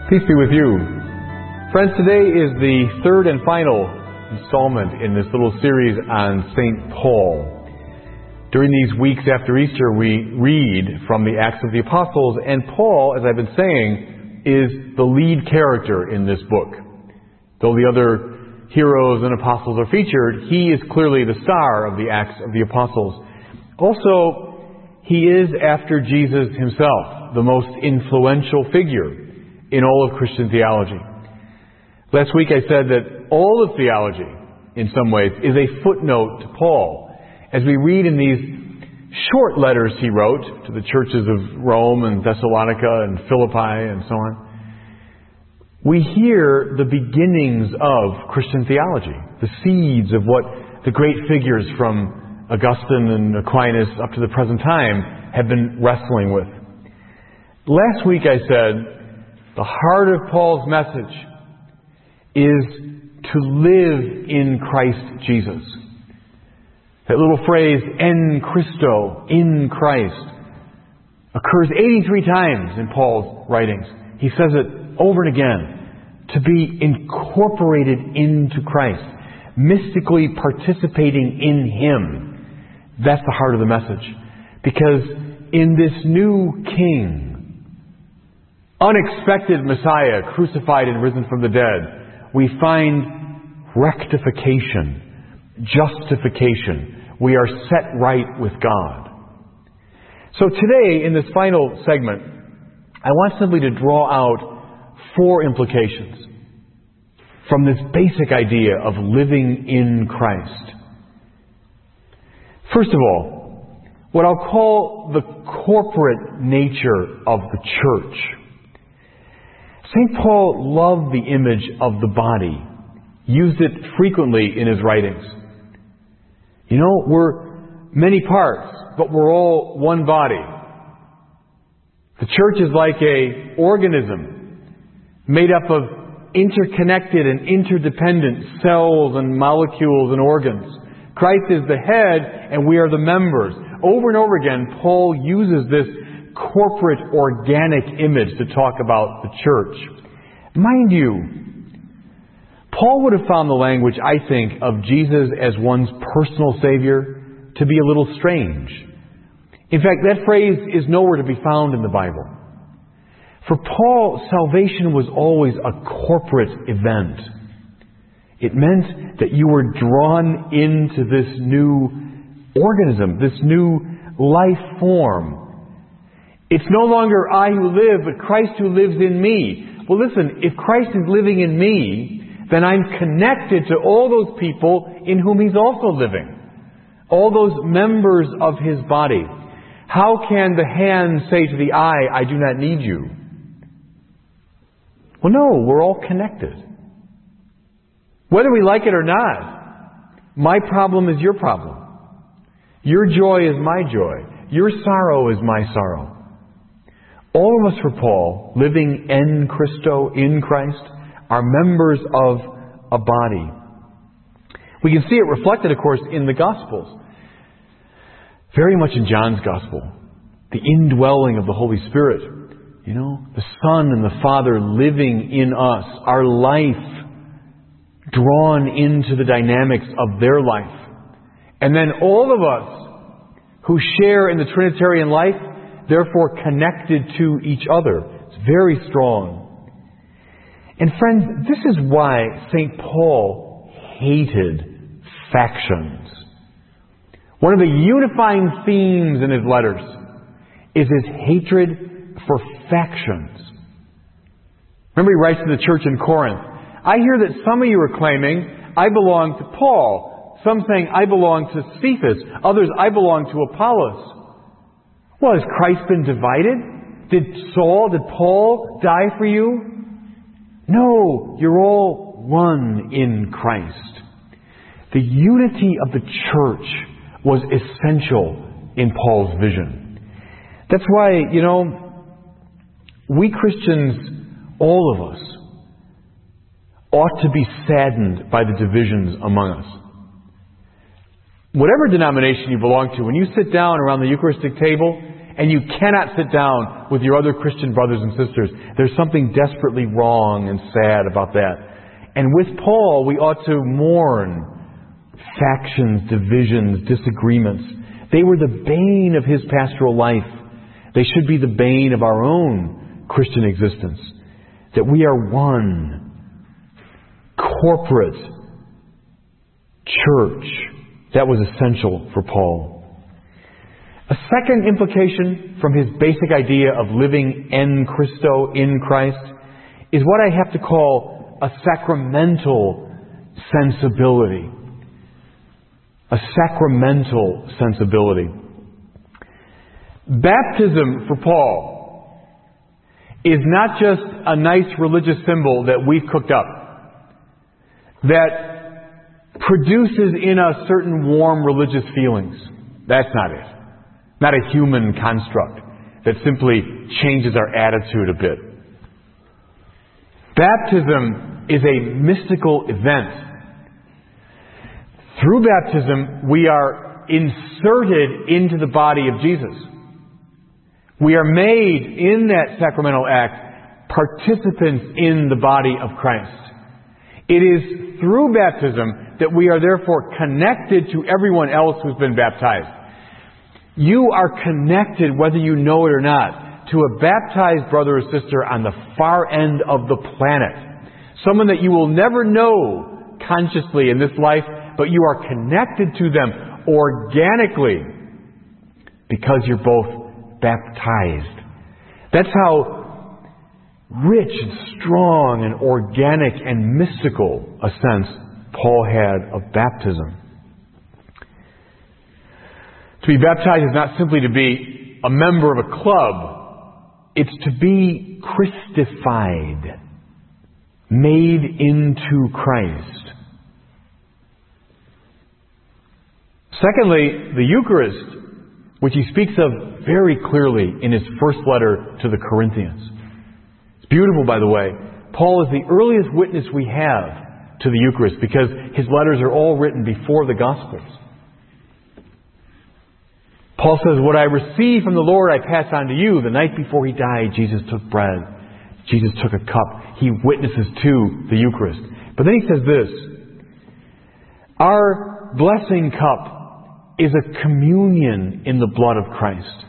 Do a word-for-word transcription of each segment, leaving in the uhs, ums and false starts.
Peace be with you. Friends, today is the third and final installment in this little series on Saint Paul. During these weeks after Easter, we read from the Acts of the Apostles, and Paul, as I've been saying, is the lead character in this book. Though the other heroes and apostles are featured, he is clearly the star of the Acts of the Apostles. Also, he is, after Jesus himself, the most influential figure in all of Christian theology. Last week I said that all of theology, in some ways, is a footnote to Paul. As we read in these short letters he wrote to the churches of Rome and Thessalonica and Philippi and so on, we hear the beginnings of Christian theology, the seeds of what the great figures from Augustine and Aquinas up to the present time have been wrestling with. Last week I said, the heart of Paul's message is to live in Christ Jesus. That little phrase, en Christo, in Christ, occurs eighty-three times in Paul's writings. He says it over and again, to be incorporated into Christ, mystically participating in Him. That's the heart of the message. Because in this new King, unexpected Messiah, crucified and risen from the dead, we find rectification, justification. We are set right with God. So today, in this final segment, I want simply to draw out four implications from this basic idea of living in Christ. First of all, what I'll call the corporate nature of the church. Saint Paul loved the image of the body, used it frequently in his writings. You know, we're many parts, but we're all one body. The church is like an organism made up of interconnected and interdependent cells and molecules and organs. Christ is the head and we are the members. Over and over again, Paul uses this corporate, organic image to talk about the church. Mind you, Paul would have found the language, I think, of Jesus as one's personal Savior to be a little strange. In fact, that phrase is nowhere to be found in the Bible. For Paul, salvation was always a corporate event. It meant that you were drawn into this new organism, this new life form. It's no longer I who live, but Christ who lives in me. Well, listen, if Christ is living in me, then I'm connected to all those people in whom He's also living. All those members of His body. How can the hand say to the eye, I do not need you? Well, no, we're all connected. Whether we like it or not, my problem is your problem. Your joy is my joy. Your sorrow is my sorrow. All of us, for Paul, living en Christo, in Christ, are members of a body. We can see it reflected, of course, in the Gospels. Very much in John's Gospel. The indwelling of the Holy Spirit. You know, the Son and the Father living in us. Our life drawn into the dynamics of their life. And then all of us who share in the Trinitarian life, therefore connected to each other. It's very strong. And friends, this is why Saint Paul hated factions. One of the unifying themes in his letters is his hatred for factions. Remember, he writes to the church in Corinth, I hear that some of you are claiming, I belong to Paul. Some saying, I belong to Cephas. Others, I belong to Apollos. Well, has Christ been divided? Did Saul, did Paul die for you? No, you're all one in Christ. The unity of the church was essential in Paul's vision. That's why, you know, we Christians, all of us, ought to be saddened by the divisions among us. Whatever denomination you belong to, when you sit down around the Eucharistic table and you cannot sit down with your other Christian brothers and sisters. There's something desperately wrong and sad about that. And with Paul, we ought to mourn factions, divisions, disagreements. They were the bane of his pastoral life. They should be the bane of our own Christian existence. That we are one corporate church. That was essential for Paul. A second implication from his basic idea of living en Christo, in Christ, is what I have to call a sacramental sensibility. A sacramental sensibility. Baptism for Paul is not just a nice religious symbol that we've cooked up, that produces in us certain warm religious feelings. That's not it. Not a human construct that simply changes our attitude a bit. Baptism is a mystical event. Through baptism, we are inserted into the body of Jesus. We are made in that sacramental act participants in the body of Christ. It is through baptism that we are therefore connected to everyone else who's been baptized. You are connected, whether you know it or not, to a baptized brother or sister on the far end of the planet. Someone that you will never know consciously in this life, but you are connected to them organically because you're both baptized. That's how rich and strong and organic and mystical a sense Paul had of baptism. To be baptized is not simply to be a member of a club. It's to be Christified, made into Christ. Secondly, the Eucharist, which he speaks of very clearly in his first letter to the Corinthians. It's beautiful, by the way. Paul is the earliest witness we have to the Eucharist because his letters are all written before the Gospels. Paul says, what I received from the Lord I pass on to you. The night before he died, Jesus took bread. Jesus took a cup. He witnesses to the Eucharist. But then he says this, our blessing cup is a communion in the blood of Christ.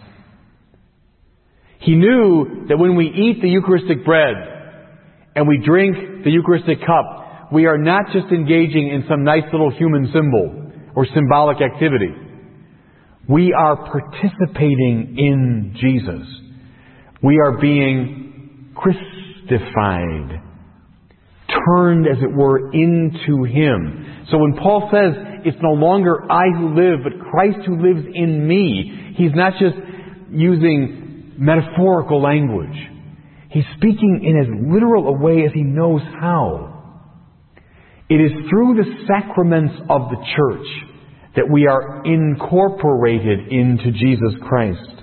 He knew that when we eat the Eucharistic bread and we drink the Eucharistic cup, we are not just engaging in some nice little human symbol or symbolic activity. We are participating in Jesus. We are being Christified, turned, as it were, into Him. So when Paul says, it's no longer I who live, but Christ who lives in me, he's not just using metaphorical language. He's speaking in as literal a way as he knows how. It is through the sacraments of the church that we are incorporated into Jesus Christ.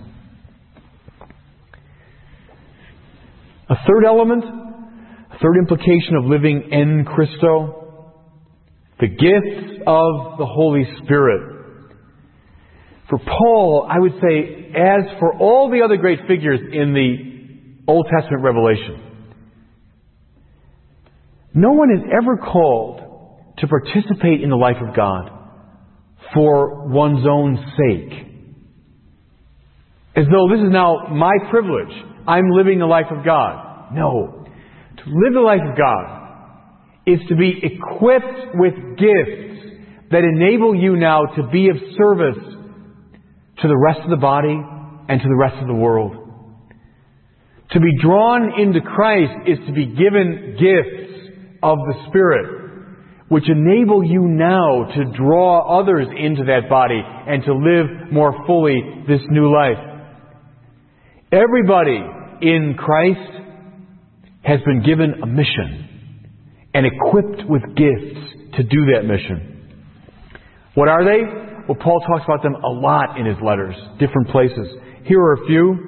A third element, a third implication of living en Christo, the gifts of the Holy Spirit. For Paul, I would say, as for all the other great figures in the Old Testament revelation, no one is ever called to participate in the life of God for one's own sake. As though this is now my privilege. I'm living the life of God. No. To live the life of God is to be equipped with gifts that enable you now to be of service to the rest of the body and to the rest of the world. To be drawn into Christ is to be given gifts of the Spirit, which enable you now to draw others into that body and to live more fully this new life. Everybody in Christ has been given a mission and equipped with gifts to do that mission. What are they? Well, Paul talks about them a lot in his letters, different places. Here are a few.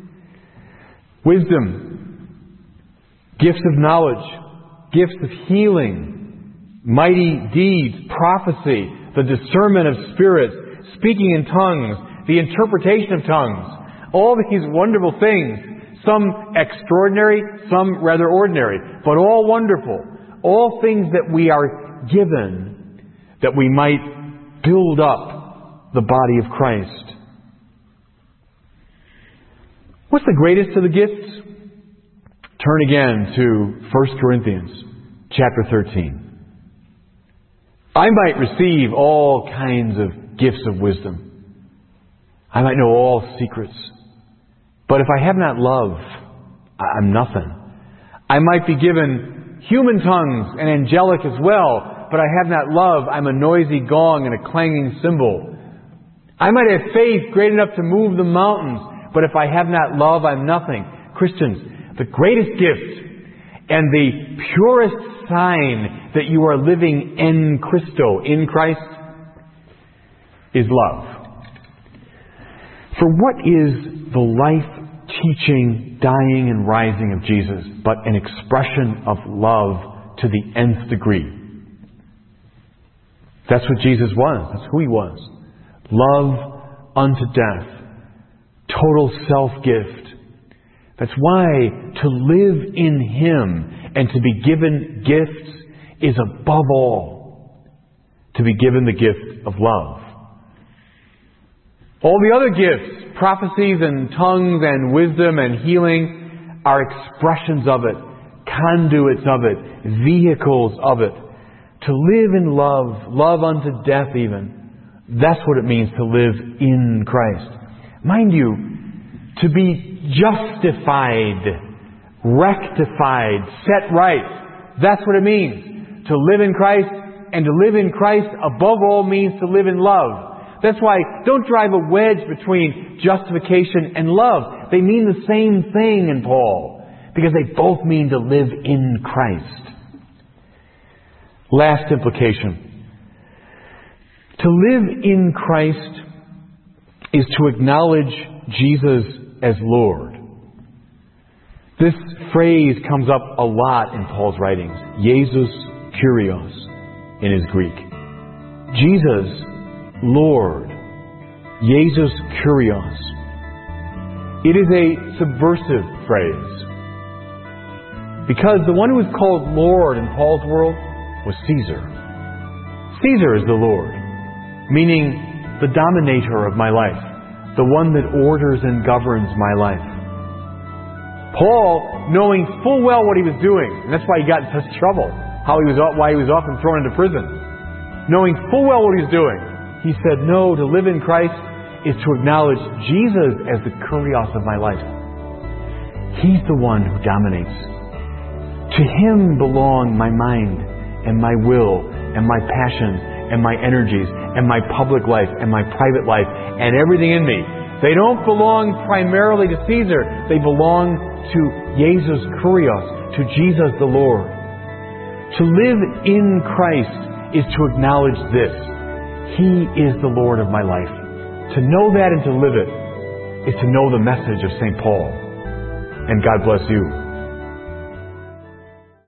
Wisdom, gifts of knowledge, gifts of healing, mighty deeds, prophecy, the discernment of spirits, speaking in tongues, the interpretation of tongues, All these wonderful things, some extraordinary, some rather ordinary, but all wonderful. All things that we are given that we might build up the body of Christ. What's the greatest of the gifts? Turn again to First Corinthians chapter thirteen. I might receive all kinds of gifts of wisdom. I might know all secrets. But if I have not love, I'm nothing. I might be given human tongues and angelic as well, but I have not love. I'm a noisy gong and a clanging cymbal. I might have faith great enough to move the mountains, but if I have not love, I'm nothing. Christians, the greatest gift and the purest sign that you are living in Christo, in Christ, is love. For what is the life-teaching, dying, and rising of Jesus but an expression of love to the nth degree? That's what Jesus was. That's who He was. Love unto death. Total self-gift. That's why to live in Him and to be given gifts is above all to be given the gift of love. All the other gifts, prophecies and tongues and wisdom and healing, are expressions of it, conduits of it, vehicles of it. To live in love, love unto death even, that's what it means to live in Christ. Mind you, to be justified, rectified, set right, that's what it means. To live in Christ, and to live in Christ above all means to live in love. That's why don't drive a wedge between justification and love. They mean the same thing in Paul, because they both mean to live in Christ. Last implication. To live in Christ is to acknowledge Jesus as Lord. This phrase comes up a lot in Paul's writings. Jesus Kyrios in his Greek. Jesus, Lord. Jesus Kyrios. It is a subversive phrase. Because the one who is called Lord in Paul's world was Caesar. Caesar is the Lord, meaning the dominator of my life, the one that orders and governs my life. Paul, knowing full well what he was doing, and that's why he got in such trouble, how he was, why he was often thrown into prison. Knowing full well what he was doing, he said, no, to live in Christ is to acknowledge Jesus as the Kyrios of my life. He's the one who dominates. To Him belong my mind and my will and my passions and my energies and my public life and my private life and everything in me. They don't belong primarily to Caesar. They belong to Jesus Kyrios, to Jesus the Lord. To live in Christ is to acknowledge this. He is the Lord of my life. To know that and to live it is to know the message of Saint Paul. And God bless you.